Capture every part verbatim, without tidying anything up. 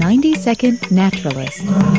ninety second Naturalist.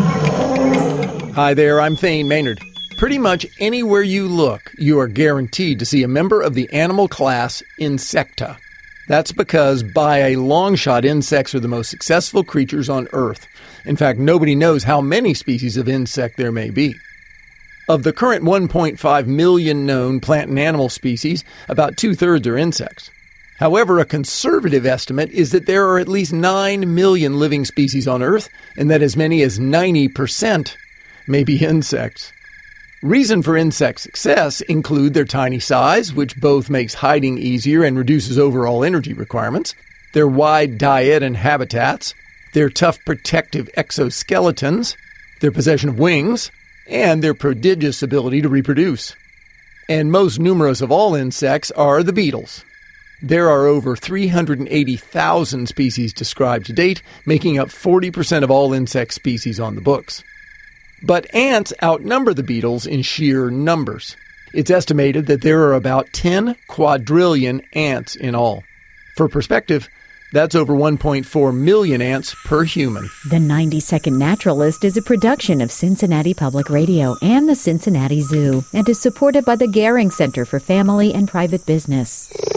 Hi there, I'm Thane Maynard. Pretty much anywhere you look, you are guaranteed to see a member of the animal class Insecta. That's because, by a long shot, insects are the most successful creatures on Earth. In fact, nobody knows how many species of insect there may be. Of the current one point five million known plant and animal species, about two-thirds are insects. However, a conservative estimate is that there are at least nine million living species on Earth, and that as many as ninety percent may be insects. Reason for insect success include their tiny size, which both makes hiding easier and reduces overall energy requirements, their wide diet and habitats, their tough protective exoskeletons, their possession of wings, and their prodigious ability to reproduce. And most numerous of all insects are the beetles. There are over three hundred eighty thousand species described to date, making up forty percent of all insect species on the books. But ants outnumber the beetles in sheer numbers. It's estimated that there are about ten quadrillion ants in all. For perspective, that's over one point four million ants per human. The ninety second Naturalist is a production of Cincinnati Public Radio and the Cincinnati Zoo and is supported by the Gehring Center for Family and Private Business.